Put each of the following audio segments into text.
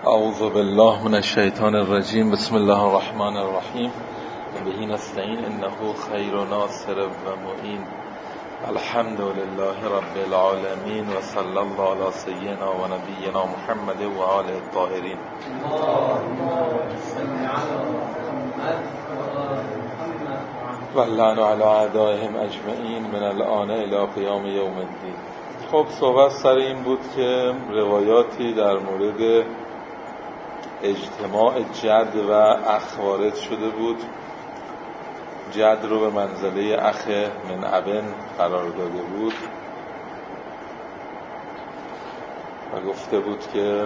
اعوذ بالله من الشیطان الرجیم. بسم الله الرحمن الرحیم. به نستعین انه خیر ناصر و معین. الحمد لله رب العالمین و صلی الله علی سیدنا و نبینا محمد و آله الطاهرین. و اللعن علی اعدائهم اجمعین من الآن الی قیام یوم الدین. خب صحبت سر این بود که روایاتی در مورد اجتماع جد و اخ وارد شده بود. جد رو به منزله اخ من ابن قرار داده بود و گفته بود که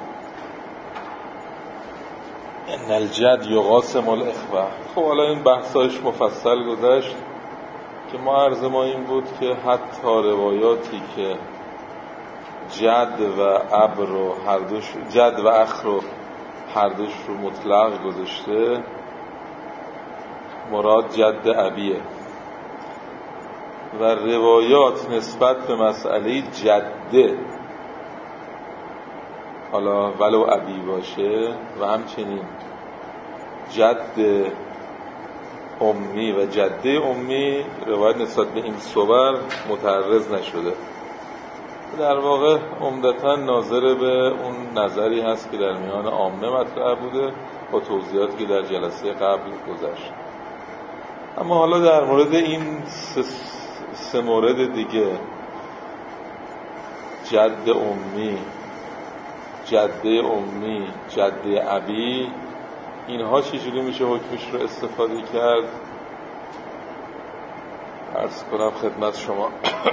ان الجد یقاسم الاخوه. خب حالا این بحثایش مفصل گذشت که ما عرض ما این بود که حتی روایاتی که جد و اب رو هر دوش، جد و اخ رو هر دوش رو مطلق گذاشته، مراد جد ابیه و روایات نسبت به مسئله جده، حالا ولو ابی باشه، و همچنین جد امی و جده امی، روایت نسبت به این صور متعرض نشده. در واقع عمدتاً ناظر به اون نظری هست که در میان عامه مطرح بوده با توضیحاتی که در جلسه قبل گذشت. اما حالا در مورد این سه مورد دیگه، جد امی، جده امی، جده ابی، اینها چجوری میشه حکمش رو استفاده کرد؟ عرض کنم خدمت شما.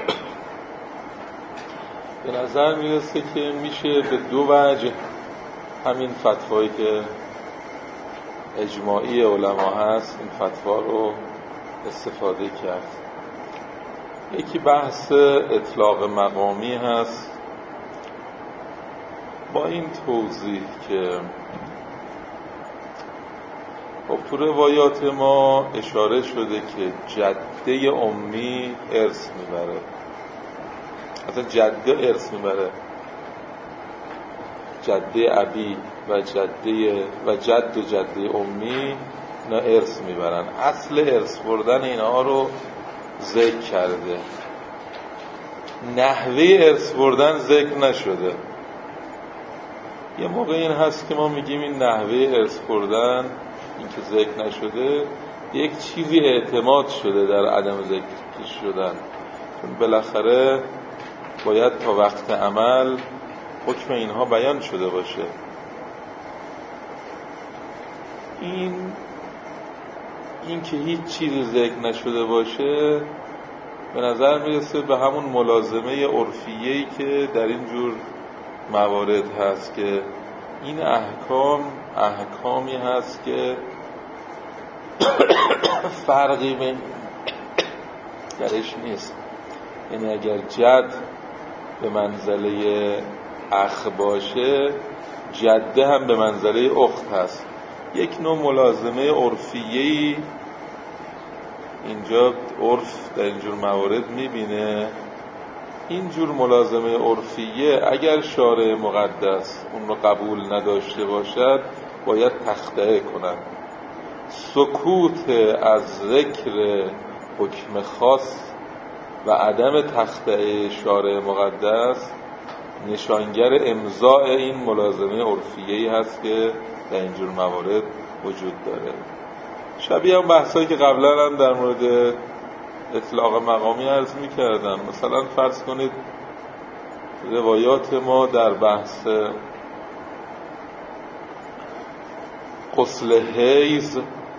به نظر میرسه که میشه به دو وجه همین فتوایی که اجماعی علما هست این فتوا رو استفاده کرد. یکی بحث اطلاق مقامی هست با این توضیح که خب تو روایات ما اشاره شده که جده امی ارث میبره، اصلا جده ارث میبره، جده ابی و جد و جده امی اینا ارث میبرن. اصل ارث بردن اینها رو ذکر کرده، نحوه ارث بردن ذکر نشده. یه موقع این هست که ما میگیم این نحوه ارث بردن، این که ذکر نشده، یک چیزی اعتماد شده در عدم ذکر شدن، چون بالاخره باید تا وقت عمل حکم اینها بیان شده باشه. این که هیچ چیزی ذکر نشده باشه به نظر میرسه به همون ملازمه عرفیه‌ای که در این جور موارد هست که این احکامی هست که فرقی درش نیست. یعنی اگر جد به منزله اخ باشه، جده هم به منزله اخت هست. یک نوع ملازمه عرفیه‌ای اینجا عرف در اینجور موارد میبینه. اینجور ملازمه عرفیه اگر شارع مقدس اون رو قبول نداشته باشد باید تخطئه کنند. سکوت از ذکر حکم خاص و عدم تخطئه شارع مقدس نشانگر امضاء این ملازمه عرفیه‌ای هست که در اینجور موارد وجود داره. شبیه هم بحثایی که قبلا هم در مورد اطلاق مقامی عرض می‌کردم. مثلا فرض کنید روایات ما در بحث غسل حیض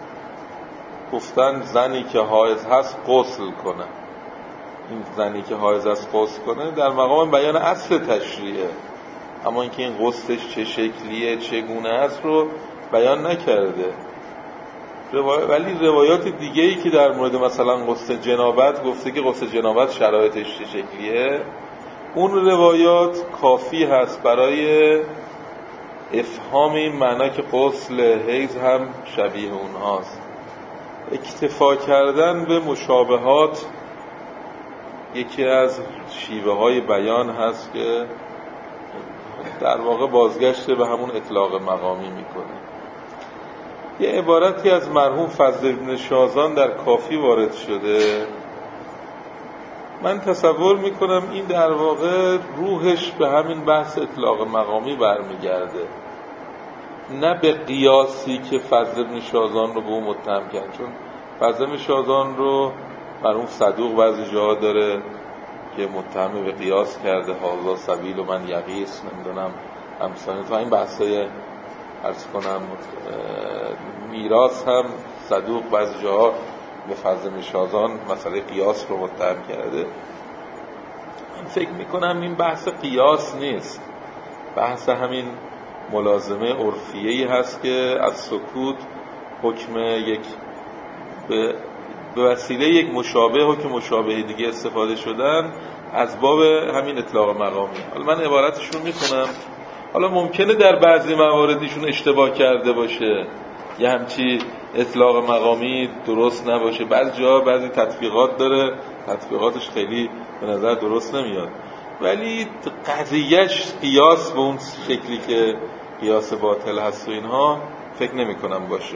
گفتن زنی که حائض هست غسل کنه. این زنی که حائض است غسل کنه در مقام بیان اصل تشریعه، اما اینکه این غسلش چه شکلیه چگونه است رو بیان نکرده. ولی روایات دیگه‌ای که در مورد مثلا غسل جنابت گفته که غسل جنابت شرایطش چه شکلیه، اون روایات کافی هست برای افهام این معنا که غسل حیض هم شبیه اونهاست. اکتفا کردن به مشابهات یکی از شیوه های بیان هست که در واقع بازگشت به همون اطلاق مقامی میکنه. یه عبارتی از مرحوم فضل بن شازان در کافی وارد شده، من تصور میکنم این در واقع روحش به همین بحث اطلاق مقامی برمیگرده، نه به قیاسی که فضل بن شازان رو به اون متهم کرد، چون فضل بن شازان رو مرحوم صدوق بعضی جاها داره که متهم به قیاس کرده، هذا سبیل و من یقیس، نمیدونم همسانه تا این بحثای عرض کنم میراث هم صدوق بعضی جاها به فضل بن شازان مسئله قیاس رو متهم کرده. من فکر میکنم این بحث قیاس نیست، بحث همین ملازمه عرفیه‌ای هست که از سکوت حکم یک به وسیله یک مشابه حکم مشابه دیگه استفاده شدن از باب همین اطلاق مقامی. حالا من عبارتش رو میخونم، حالا ممکنه در بعضی مواردیشون اشتباه کرده باشه، یه همچی اطلاق مقامی درست نباشه، بعضی جا بعضی تطبیقات داره تطبیقاتش خیلی به نظر درست نمیاد، ولی قضیهش قیاس به اون شکلی که قیاس باطل هست و اینها فکر نمی کنم باشه.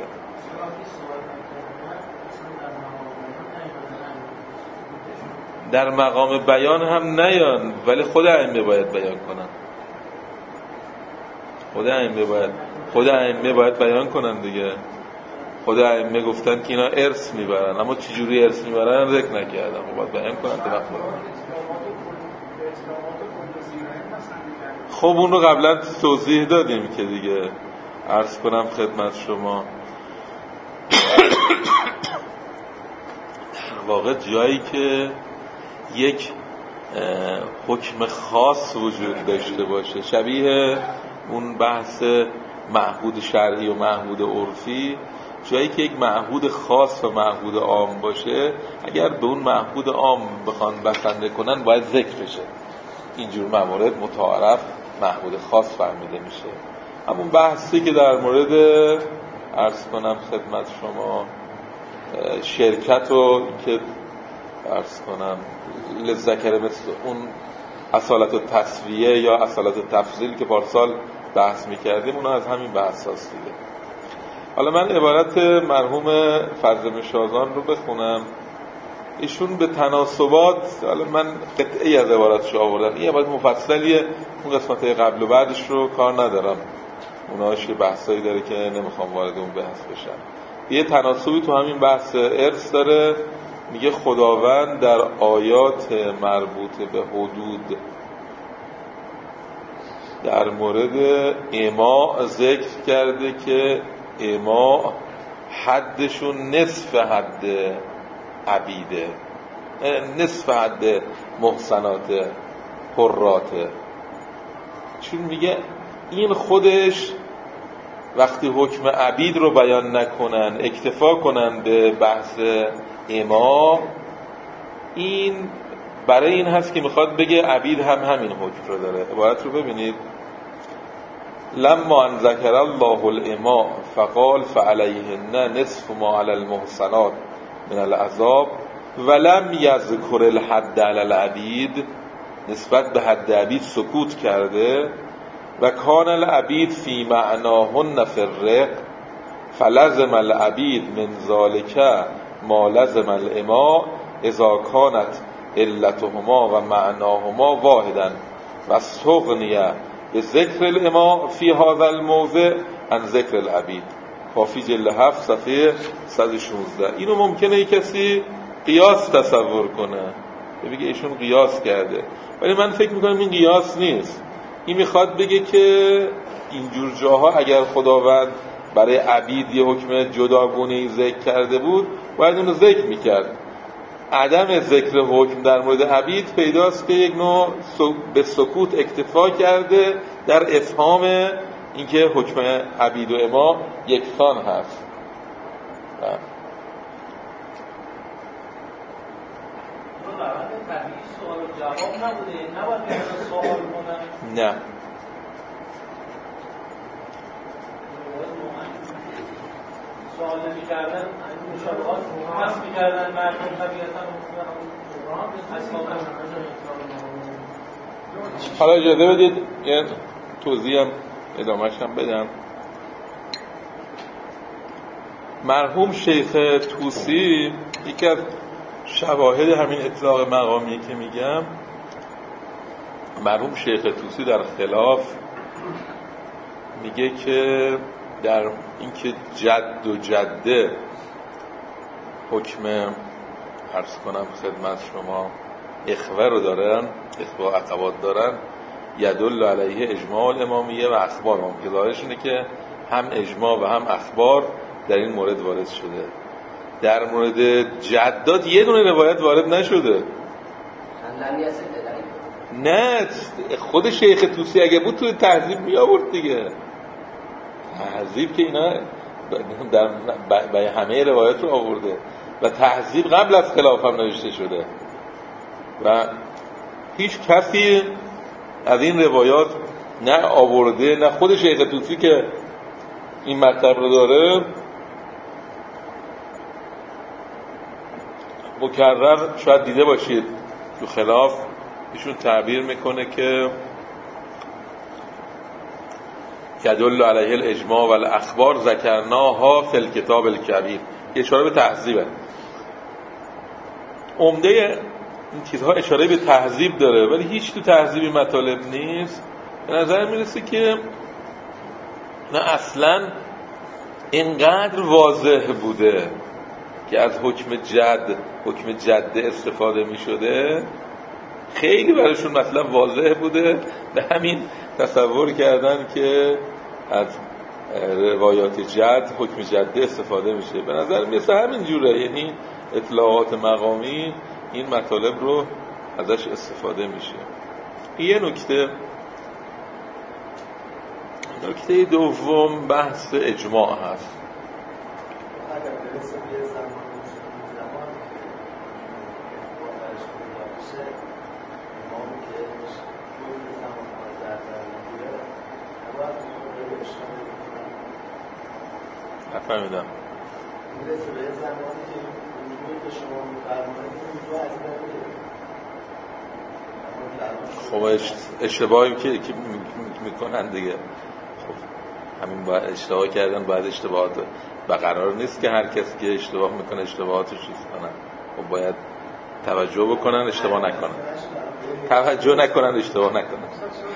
در مقام بیان هم نیان، ولی خود ائمه باید بیان کنن، خود ائمه باید بیان کنن دیگه. خود ائمه گفتن که اینا ارث میبرن، اما چجوری ارث میبرن ذکر نکردن، باید بیان کنن تا وقت بودن. خب اون رو قبلا توضیح دادیم که دیگه عرض کنم خدمت شما، در واقع جایی که یک حکم خاص وجود داشته باشه، شبیه اون بحث معهود شرعی و معهود عرفی، جایی که یک معهود خاص و معهود عام باشه، اگر به اون معهود عام بخوان بسنده کنن باید ذکر بشه. اینجور موارد متعارف معهود خاص فهمیده میشه. همون بحثی که در مورد عرض کنم خدمت شما شرکت و که عرض کنم لذکر مثل اون اصالت و تسویه یا اصالت و تفضیل که پارسال بحث میکردیم، اونا از همین بحث هست دیگه. حالا من عبارت مرحوم فضل بن شازان رو بخونم. ایشون به تناسبات، حالا من قطعی از عبارتش آوردم، این عبارت مفصلیه، اون قسمت قبل و بعدش رو کار ندارم، اوناش یه بحثایی داره که نمیخوام وارد اون بحث بشم. یه تناسبی تو همین بحث ارث داره، میگه خداوند در آیات مربوط به حدود در مورد اماء ذکر کرده که اماء حدشون نصف حد عبیده، نصف حد محسنات حراته. چون میگه این خودش وقتی حکم عبید رو بیان نکنن، اکتفا کنن به بحث اماء، این برای این هست که میخواد بگه عبید هم همین حکم رو داره. عبارت رو ببینید: لما ان ذکر الله الاماء فقال فعلیهن نصف ما علی المحصنات من العذاب ولم یذکر الحد علی العبید، نسبت به حد عبید سکوت کرده. و کان العبید فی معناهن فی الرق فلزم العبید من ذالک ما لزم الاماء اذا کانت علتهما و معناهما واحدا و استغنی به ذکر الاماء فی هذا الموضع عن ذکر العبید. کافی جلد 7 صفحه 116. اینو ممکنه یک کسی قیاس تصور کنه، بگه ایشون قیاس کرده، ولی من فکر میکنم این قیاس نیست. این میخواد بگه که اینجور جاها اگر خداوند برای عبید یه حکم جداگونه‌ای ذکر کرده بود باید اونو ذکر میکرد. عدم ذکر حکم در مورد عبید پیداست که یک نوع به سکوت اکتفا کرده در افهام اینکه حکم عبید و اما یکسان هست. سوال و جواب نبوده، نباید سوال کنن. نه، سوال نمی‌کردن، مشابهات حذف می‌کردن، مردم طبیعتاً حالا اجازه بدید توضیح هم ادامهش هم بدم. مرحوم شیخ طوسی یکی از شواهد همین اطلاق مقامی که میگم، مرحوم شیخ طوسی در خلاف میگه که در اینکه جد و جده حکم عرض کنم خدمت شما اخوه رو دارن، اخوه و عقبات دارن، یدل علیه اجماع الامامیه و اخبار هم که ظاهرش اینه که هم اجماع و هم اخبار در این مورد وارد شده. در مورد جدات یه دونه روایت وارد نشده. نه خود شیخ طوسی اگه بود توی تهذیب می آورد دیگه. تهذیب که اینا در همه روایت رو آورده و تهذیب قبل از خلاف هم نوشته شده و هیچ کسی از این روایات نه آورده، نه خود شیخ طوسی که این مطلب رو داره مکرر شاید دیده باشید تو خلاف ایشون تعبیر میکنه که یدل علیه الاجماع و الاخبار ذکرناها فی الکتاب الکبیر، اشاره به تهذیبه. عمده این چیزها اشاره به تهذیب داره ولی هیچ تو تهذیبی مطالب نیست. به نظر میرسه که نه اصلا اینقدر واضح بوده که از حکم جد استفاده می شده، خیلی براشون مطلب واضح بوده، به همین تصور کردن که از روایات جد حکم جد استفاده میشه. به نظر میرسه همین جوره، یعنی اطلاعات مقامی این مطالب رو ازش استفاده میشه. یه نکته دوم بحث اجماع هست. نفهمیدم. خب اشتباهی که میکنن دیگه، خب همین باید اشتباه کردن، باید اشتباهات و قرار نیست که هر کسی که اشتباه میکنه اشتباهاتش چیز کنن، خب باید توجه بکنن اشتباه نکنن، توجه نکنن اشتباه نکنن.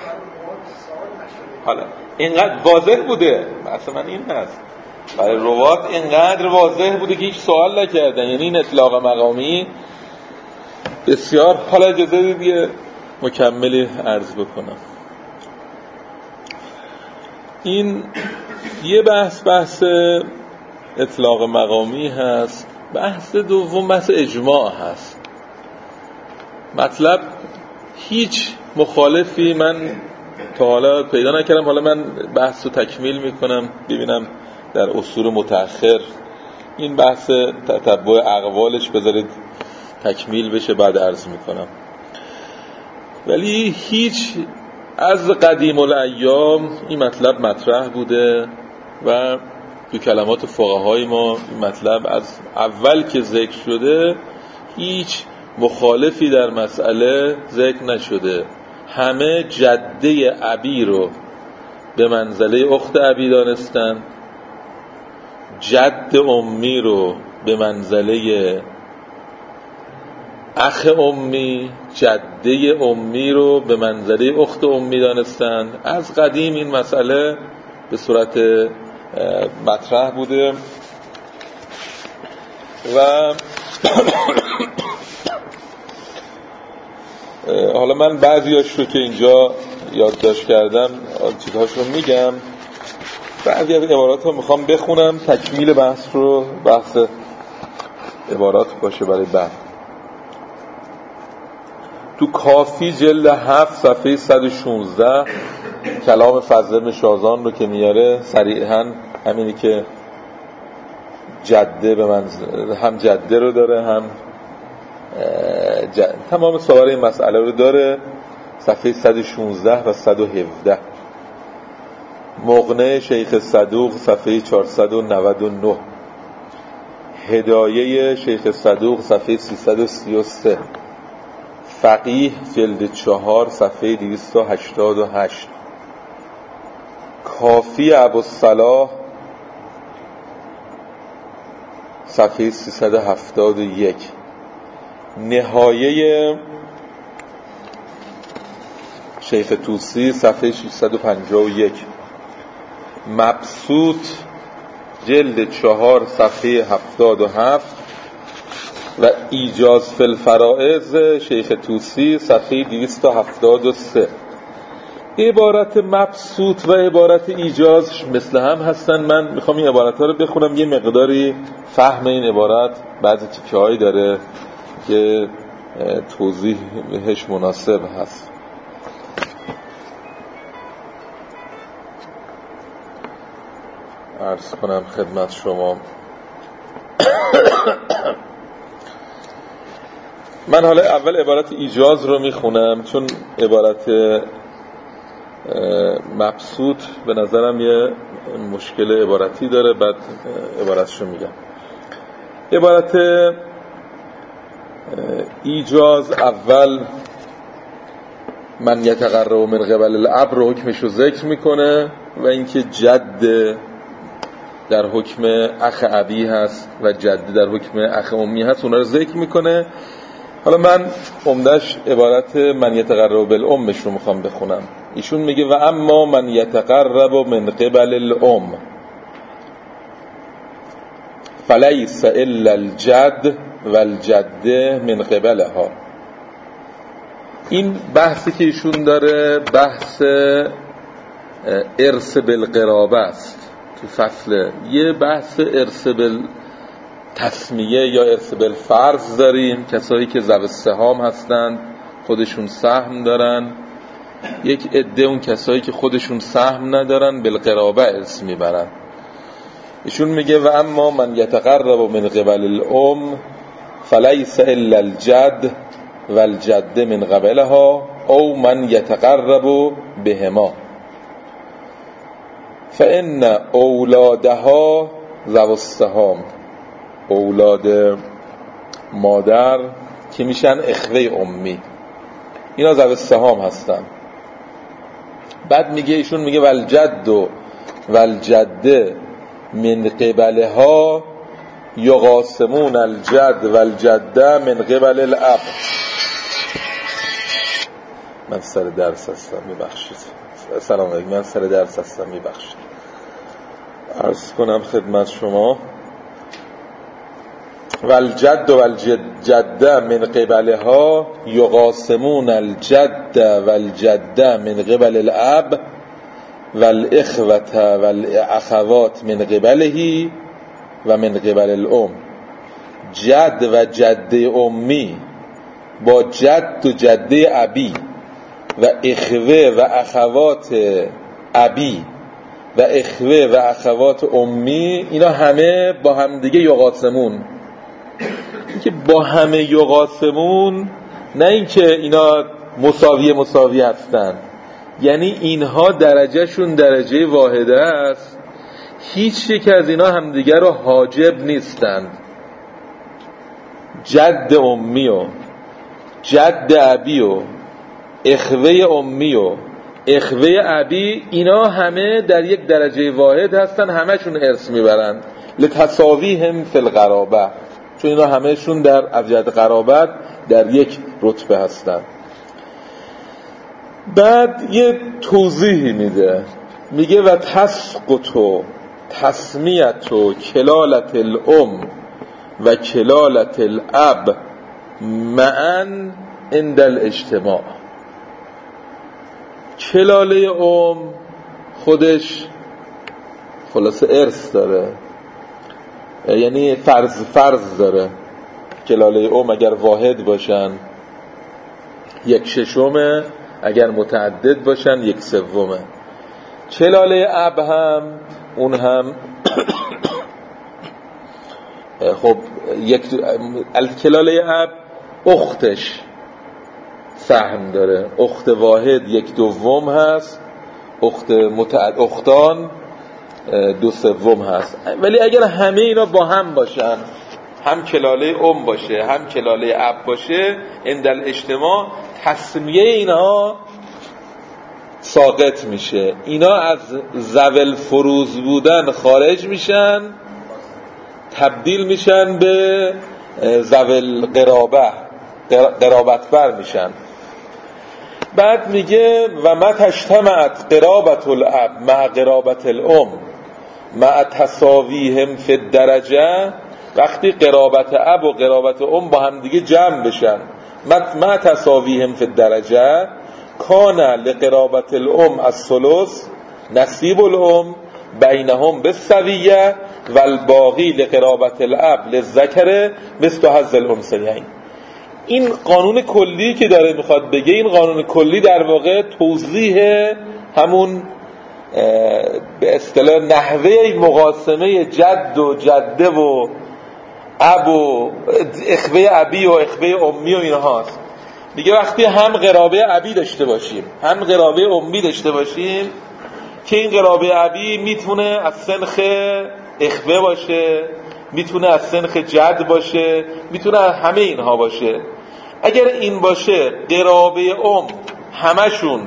حالا اینقدر واضح بوده، مثلا من این هست برای روات اینقدر واضح بوده که هیچ سوال نکردن، یعنی این اطلاق مقامی بسیار. حالا اجازه دیگه مکملی عرض بکنم. این یه بحث اطلاق مقامی هست. بحث دوم بحث اجماع هست. مطلب هیچ مخالفی من تا حالا پیدا نکردم. حالا من بحث رو تکمیل میکنم ببینم در اصول متأخر این بحث تتبع اقوالش بذارید تکمیل بشه بعد عرض میکنم. ولی هیچ از قدیم الایام این مطلب مطرح بوده و تو کلمات فقهای ما این مطلب از اول که ذکر شده هیچ مخالفی در مسئله ذکر نشده. همه جده ابی رو به منزله اخت ابی دانستن، جد امی رو به منزله اخ امی، جده امی رو به منزله اخت امی دانستن. از قدیم این مسئله به صورت مطرح بوده و حالا من بعضیاش رو که اینجا یادداشت کردم چیزهاش رو میگم، بعضی از عبارات رو میخوام بخونم تکمیل بحث رو، بحث عبارات باشه برای بعد. تو کافی جلد 7 صفحه 116 کلام فضل بن شازان رو که میاره صریحاً همینی که جده به منزله، هم جده رو داره هم تمام سوار این مسئله رو داره. صفحه 116 و 117 مغنی شیخ صدوق صفحه 499 هدایه شیخ صدوق صفحه 333 فقیه جلد 4 صفحه 288 کافی ابوالصلاح صفحه 371. نهایه شیخ طوسی صفحه 651. مبسوط جلد 4 صفحه 77 و ایجاز فی الفرائض شیخ طوسی صفحه 273. عبارت مبسوط و عبارت ایجاز مثل هم هستن. من میخوام این عبارت ها رو بخونم، یه مقداری فهم این عبارت بعضی تیکه هایی داره که توضیحش مناسب هست. عرض کنم خدمت شما. من حالا اول عبارت ایجاز رو میخونم چون عبارت مبسوط به نظرم یه مشکل عبارتی داره، بعد عبارتشو میگم. عبارت ایجاز اول من یتقرب من قبل الاب رو حکمشو ذکر میکنه و اینکه جد در حکم اخ ابی هست و جد در حکم اخ امی هست، اونا رو ذکر میکنه. حالا من عمدش عبارت من یتقرب بالامش رو میخوام بخونم. ایشون میگه و اما من یتقرب من قبل الام فلیس الا الجد والجده من قبلها. این بحثی که ایشون داره بحث ارث بالقرابه است. تو فصل یه بحث ارث بالتسمیه یا ارث بالفرض داریم، کسایی که ذوی السهام هستند خودشون سهم دارن. یک عده اون کسایی که خودشون سهم ندارن بالقرابه ارث میبرن. ایشون میگه و اما من یتقرب من قبل الام فلیس الا الجد والجد من قبلها او من یتقرب بهما فان اولادها ذو السهام. اولاد مادر که میشن اخوه امی، اینا ذو السهام هستن. بعد میگه ایشون میگه والجد والجده من قبلها یقاسمون الجد والجده من قبل الاب. من سر درس هستم میبخشید. سلام علیکم، من سر درس هستم میبخشید. عرض کنم خدمت شما والجد والجده من قبلها یقاسمون الجد والجده من قبل الاب والاخوة والاخوات من قبله و من قبل الام. جد و جده امی با جد و جده ابی و اخوه و اخوات ابی و اخوه و اخوات امی، اینا همه با هم دیگه یقاسمون. اینکه با همه یقاسمون نه اینکه اینا مساوی هستن، یعنی اینها درجهشون درجه واحده است. هیچ یک از اینا همدیگه رو حاجب نیستند. جد امی و جد ابی و اخوه امی و اخوه ابی، اینا همه در یک درجه واحد هستن، همشون ارث میبرن لتساویهم فی القرابه، چون اینا همشون در از جهت قرابت در یک رتبه هستن. بعد یه توضیحی میده، میگه و تسقط و تسمیت و کلالت الام و کلالت الاب معا عند الاجتماع. کلاله ام خودش خلاصه ارث داره، یعنی فرض داره. کلاله ام اگر واحد باشن 1/6، اگر متعدد باشن 1/3. کلاله اب هم اون هم خب کلاله اب اختش سهم داره، اخت واحد 1/2 هست، اختان 2/3 هست. ولی اگر همه اینا با هم باشن، هم کلاله ام باشه هم کلاله اب باشه، عند الاجتماع تسمیه اینها ساقط میشه. اینا از ذوی فروز بودن خارج میشن، تبدیل میشن به ذوی قرابت بر میشن. بعد میگه و ما تجتمعت قرابت الاب مع قرابت الام مع تساویهم فی الدرجه، وقتی قرابت اب و قرابت ام با هم دیگه جمع بشن، مع تساویهم فی الدرجه کان لقرابت الام الثلث نصیب الام بینهم بالسویه و الباقی لقرابت الاب للذکر مثل حظ الانثیین. این قانون کلی که داره میخواد بگه، این قانون کلی در واقع توضیح همون به اصطلاح نحوه مقاسمه جد و جده و اب و اخوه ابی و اخوه امی و اینهاست. میگه وقتی هم قرابه ابی داشته باشیم هم قرابه امی داشته باشیم که این قرابه ابی میتونه از سنخ اخوه باشه، میتونه از سنخ جد باشه، میتونه همه اینها باشه. اگر این باشه قرابه ام همشون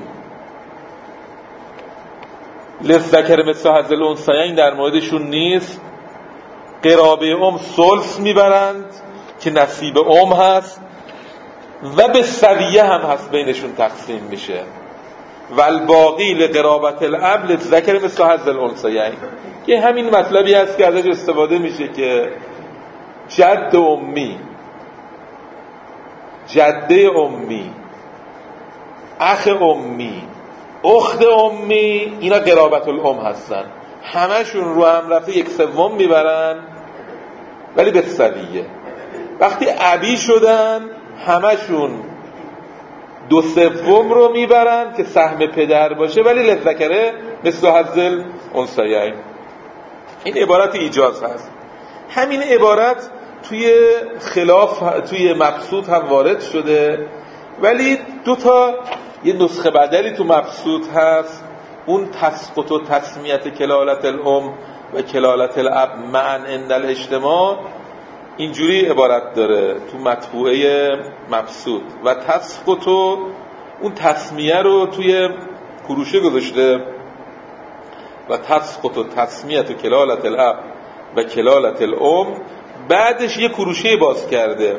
للذکر مثل حظ الانثیین در موردشون نیست، قرابه ام ثلث میبرند که نصیب ام هست و به سویه هم هست بینشون تقسیم میشه و الباقی لقرابت الاب للذکر مثل حظ الانثیین. که همین مطلبی هست که ازش استفاده میشه که جد امی، جده امی، اخ امی، اخت امی، اینا قرابت الام هستن، همشون رو هم رفته 1/3 میبرن ولی به سویه. وقتی ابی شدن همشون 2/3 رو میبرن که سهم پدر باشه ولی لذکره مثل حظ الانثیین. این عبارت ایجاز هست. همین عبارت توی خلاف توی مبسوط هم وارد شده، ولی یه نسخه بدلی تو مبسوط هست، اون تسقط و تسمیت کلالت الام و کلالت الاب معا عند الاجتماع اینجوری عبارت داره تو مطبوعه مبسوط و تسقط و اون تسمیه رو توی کروشه گذاشته و تسقط و تسمیت و کلالت الاب و کلالت الام، بعدش یه کروشه باز کرده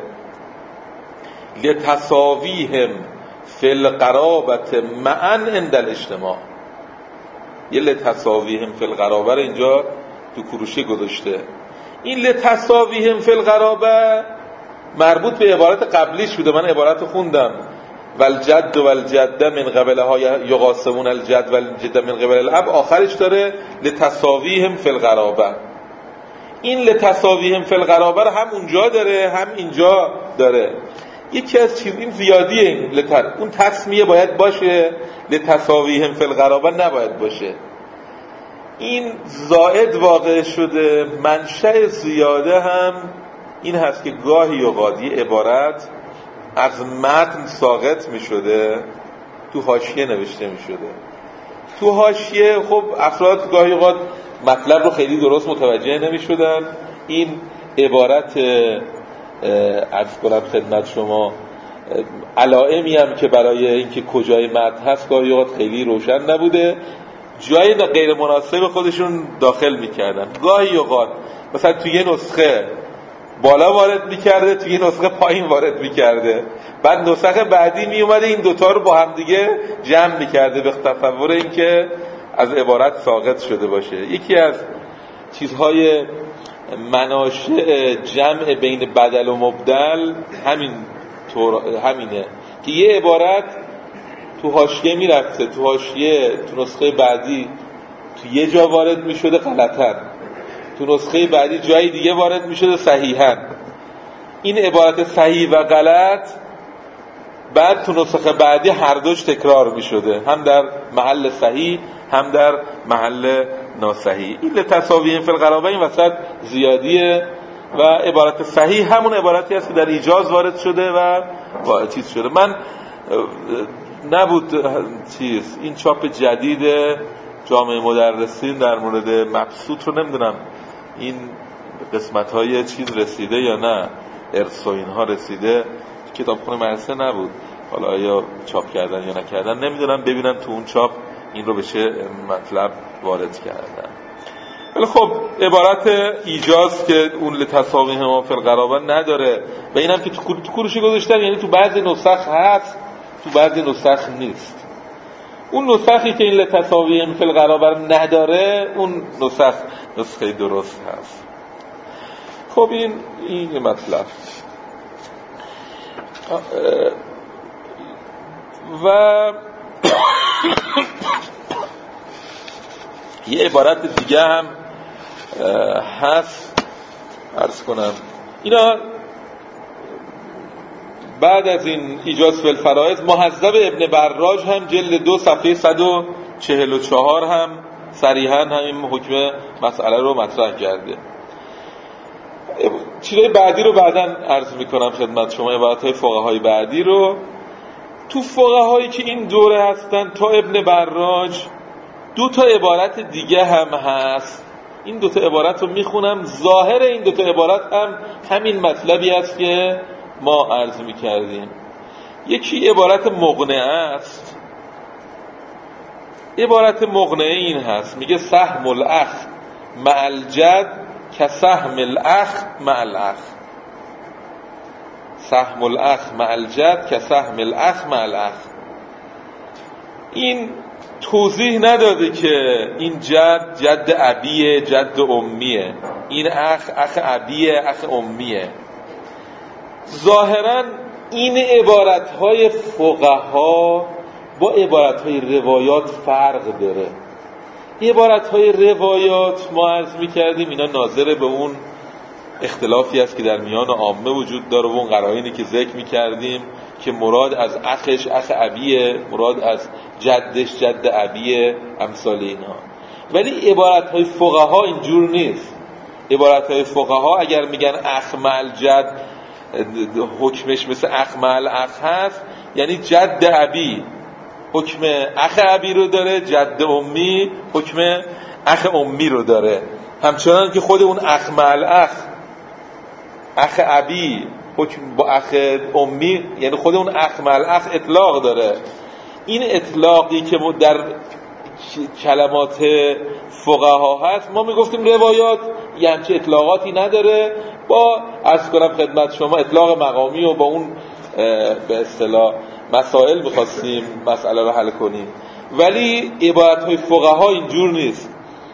لتساویهم فی القرابت معا عند الاجتماع. یه لتساویهم فی القرابه اینجا تو کروشه گذاشته. این لتساویهم فی القرابه مربوط به عبارت قبلیش بوده، من عبارت خوندم والجد والجده من قبلها یقاسمون الجد والجده من قبل الاب، آخرش داره لتساویهم فی القرابه. این لتساویهم فی القرابه هم اونجا داره هم اینجا داره. یکی از چیز این زیادیه، اون تسمیه باید باشه، لتساویهم فی القرابه نباید باشه. این زائد واقع شده. منشأ زیاده هم این هست که گاهی اوقات یه عبارت از متن ساقط می شده، تو حاشیه نوشته می شده. تو حاشیه خب افراد گاهی اوقات مطلب رو خیلی درست متوجه نمی شدن. این عبارت عرض کنم خدمت شما علائمی هم که برای اینکه کجای متن هست گاهی اوقات خیلی روشن نبوده، جای غیر مناسب خودشون داخل میکردن. گاهی اوقات مثلا توی یه نسخه بالا وارد میکرده، توی یه نسخه پایین وارد میکرده، بعد نسخه بعدی میومده این دوتا رو با هم دیگه جمع میکرده به تصور اینکه از عبارت ساقط شده باشه. یکی از چیزهای مناشع جمع بین بدل و مبدل همینه که یه عبارت تو حاشیه میرفته، تو حاشیه تو نسخه بعدی تو یه جا وارد میشده غلطاً، تو نسخه بعدی جای دیگه وارد میشده صحیحاً. این عبارت صحیح و غلط بعد تو نسخه بعدی هر دوش تکرار میشده، هم در محل صحیح هم در محل ناصحیح. این لتساویهم فی القرابه این وسط زیادیه و عبارت صحیح همون عبارتی هست که در ایجاز وارد شده و چیز شده. من نبود این چاپ جدید جامعه مدرسین در مورد مبسوط رو نمیدونم این قسمت‌های چیز رسیده یا نه، ارث و اینها رسیده، کتابخونه مدرسه نبود، حالا یا چاپ کردن یا نکردن نمیدونم، ببینم تو اون چاپ این رو به چه مطلب وارد کردن. ولی خب عبارت ایجاز که اون لتساویهما فی القرابه نداره و اینم که تو کوروش گذاشتن، یعنی تو بعضی نسخ هست تو بعضی نسخ نیست. اون نسخی که این لتساویهما فی القرابه نداره اون نسخه درست هست. خب این مطلب. و یه عبارت دیگه هم هست عرض کنم. اینا بعد از این ایجاز فی الفرائض، مهذب ابن براج هم جلد 2 صفحه 144 هم صریحاً همین حکم مسئله رو مطرح کرده. چیزای بعدی رو بعداً عرض میکنم خدمت شما، عبارت‌های فقهای بعدی رو. تو فقهایی که این دوره هستن تا ابن براج 2 تا عبارت دیگه هم هست. این 2 تا عبارت رو میخونم. ظاهر این 2 تا عبارت هم همین مطلبی است که ما عرض میکردیم. یکی عبارت مقنعه است. عبارت مقنعه این هست، میگه سهم الاخ مع الجد کسهم الاخ مع الاخ. سهم الاخ مع الجد کسهم الاخ مع الاخ. این توضیح نداده که این جد ابیه، جد امیه، این اخ ابیه، اخ امیه. ظاهراً این عبارت‌های فقها با عبارت‌های روایات فرق داره. عبارت‌های روایات ما عرض می‌کردیم اینا ناظر به اون اختلافی است که در میان عامه وجود داره و اون قرائنی که ذکر می‌کردیم که مراد از اخش اخ ابیه، مراد از جدش جد ابیه، امثال اینا. ولی عبارت‌های فقها اینجور نیست. عبارت‌های فقها اگر میگن اخ مع الجد حکمش مثل اخ مع الاخ هست، یعنی جد ابی حکم اخ ابی رو داره، جد امی حکم اخ امی رو داره. همچنان که خود اون اخ مع الاخ، اخ ابی حکم با اخ امی، یعنی خود اون اخ مع الاخ اطلاق داره. این اطلاقی که در کلمات فقها هست ما میگفتیم روایات یه همچه اطلاقاتی نداره. با عرض کنم خدمت شما اطلاق مقامی و با اون به اصطلاح مسائل می‌خواستیم مسئله رو حل کنیم. ولی عبارت‌های فقها اینجور نیست.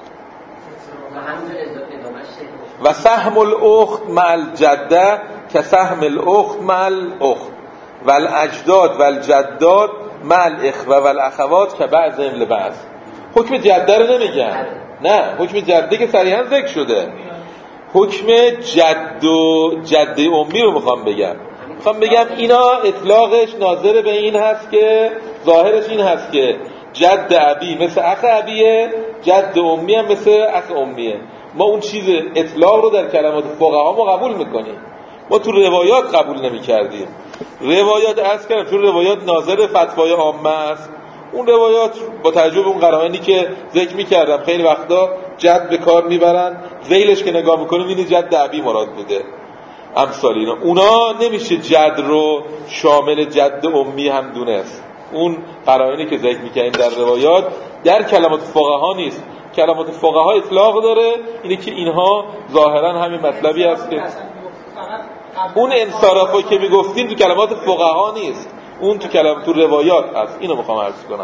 و سهم الاخت مع الجده که سهم الاخت مع الاخت و الاجداد و الجداد مع الاخوه و الاخوات که بعضهم لبعض. حکم جده رو نمیگن، نه، حکم جده که صریحا ذکر شده. حکم جد و جده امی رو میخوام بگم اینا اطلاقش ناظر به این هست که ظاهرش این هست که جد ابی مثل اخ ابیه، جد امی هم مثل اخ امیه. ما اون چیز اطلاق رو در کلمات فقها ما قبول میکنیم، ما تو روایات قبول نمیکردیم. روایات عرض کردم تو روایات ناظر فتوای عامه است. اون روایات با توجه به اون قرائنی که ذکر میکردم خیلی وقتا جد به کار میبرن، ذیلش که نگاه میکنیم این جد ابی مراد بوده، امثال اینا. اونا نمیشه جد رو شامل جد امی هم دونست. اون قرائنی که ذکر میکنیم در روایات در کلمات فقها نیست. کلمات فقها اطلاق داره، اینه که اینها ظاهرا همین مطلبی است که اون انصرافی که میگفتیم تو کلمات فقها نیست، اون تو روایات هست. اینو میخوام عرض کنم.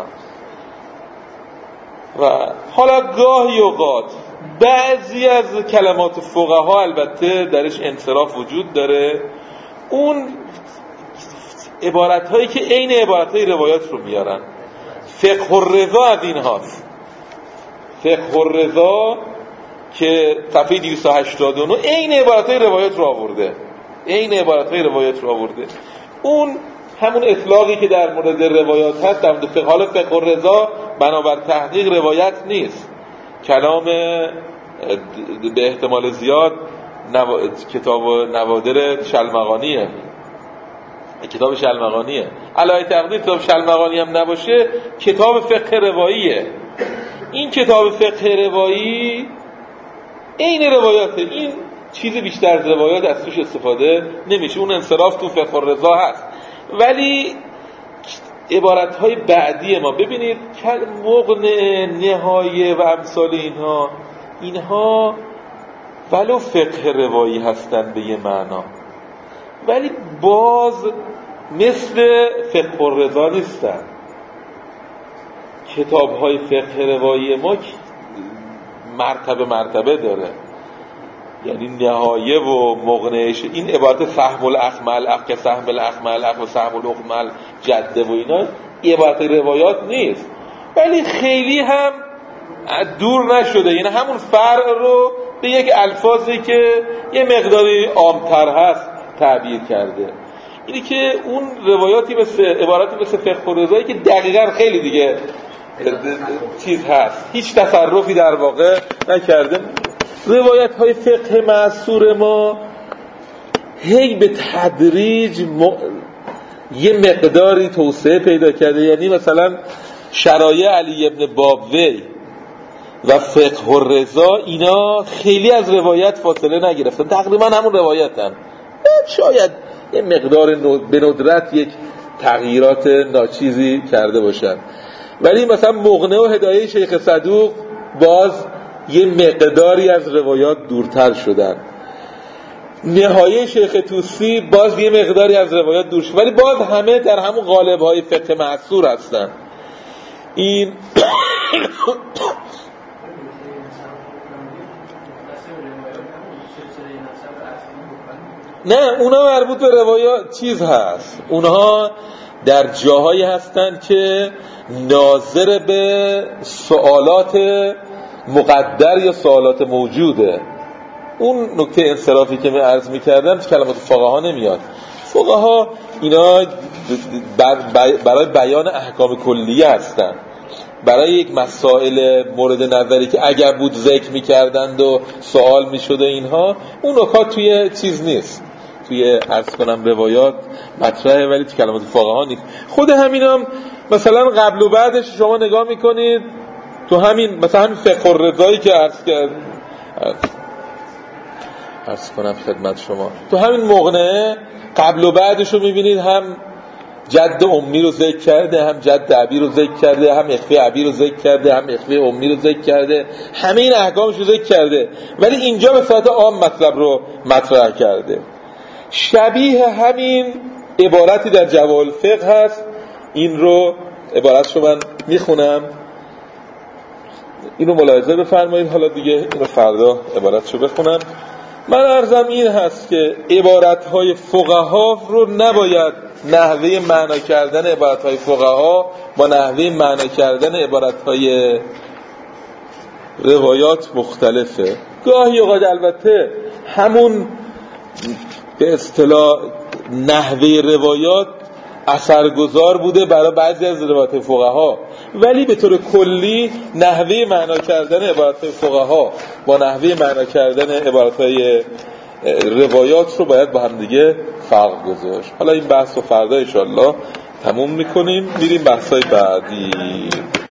و حالا گاهی اوقات بعضی از کلمات فقها البته درش انصراف وجود داره، اون عبارت‌هایی که عین عبارت‌های روایات رو میارن. فقه الرضا از این هاست. فقه الرضا که صفحه 289 عین عبارت‌های روایات رو آورده. اون همون اطلاقی که در مورد روایات هست در مورد فقه الرضا بنابر تحقیق روایت نیست، کلام به احتمال زیاد کتاب نوادر شلمغانیه. علاوه تقدیر کتاب شلمغانی هم نباشه، کتاب فقه رواییه. این کتاب فقه روایی عین روایاته. این چیز بیشتر از روایات از توش استفاده نمیشه. اون انصراف تو فقه الرضا هست. ولی عبارت‌های بعدی ما ببینید مغنه، نهایه و امثال اینها ولو فقه روایی هستن به یه معنا، ولی باز مثل فقه الرضا نیستن. کتاب‌های فقه روایی ما مرتبه داره، یعنی نهایه و مغنیش این عبارت فهم الاخ مع که سهم الاخ مع الاخ و سهم الاخ مع جده و اینا عبارت روایات نیست، ولی خیلی هم دور نشده، یعنی همون فرع رو به یک الفاظی که یه مقداری عام‌تر هست تعبیر کرده. اینی که اون روایاتی مثل عبارتی مثل فقه الرضایی که دقیقاً خیلی دیگه چیز هست، هیچ تصرفی در واقع نکرده. روایت های فقه معصور ما هی به تدریج یه مقداری توسعه پیدا کرده، یعنی مثلا شرایع علی ابن بابوی و فقه الرضا اینا خیلی از روایت فاصله نگرفتن، تقریبا همون روایتن، شاید یه مقدار به ندرت یک تغییرات ناچیزی کرده باشن، ولی مثلا مغنه و هدایه شیخ صدوق باز یه مقداری از روایات دورتر شدن، نهایه شیخ طوسی باز یه مقداری از روایات دور شد، ولی باز همه در همون قالب‌های فقه معصور هستن. این نه، اونا مربوط به روایات چیز هست، اونها در جاهایی هستن که ناظر به سوالات مقدر یا سوالات موجوده. اون نکته انصرافی که من عرض می‌کردم تو کلمات فقها نمیاد. فقها اینا برای بیان احکام کلیه هستن، برای یک مسائل مورد نظری که اگر بود ذکر می‌کردند و سوال می‌شد اینها، اون نکات توی چیز نیست، توی عرض کنم روایات مطرحه ولی تو کلمات فقها نیست. خود همینم مثلا قبل و بعدش شما نگاه می‌کنید تو همین مثلا همین فقه الرضایی که عرض کنم خدمت شما، تو همین مغنه قبل و بعدش رو میبینید، هم جد امی رو ذکر کرده، هم جد ابی رو ذکر کرده، هم اخوه ابی رو ذکر کرده، هم اخوه امی رو ذکر کرده، همه این احکامش رو ذکر کرده، ولی اینجا به صورت عام مطلب رو مطرح کرده. شبیه همین عبارتی در جواهر الفقه هست، این رو عبارتشو من میخونم، اینو ملاحظه بفرمایید، حالا دیگه اینو فردا عبارتشو بخونم. من عرضم این هست که عبارتهای فقها رو نباید نحوه معنا کردن عبارتهای فقها با نحوه معنا کردن عبارتهای روایات مختلفه. گاهی اوقات البته همون به اصطلاح نحوه روایات اثرگذار بوده برای بعضی از روایات فقها، ولی به طور کلی نحوه معنا کردن عبارت فقها با نحوه معنا کردن عبارت‌های روایات رو باید با هم دیگه فرق گذاشت. حالا این بحث رو فردا ان شاءالله تموم می‌کنیم، میریم بحث‌های بعدی.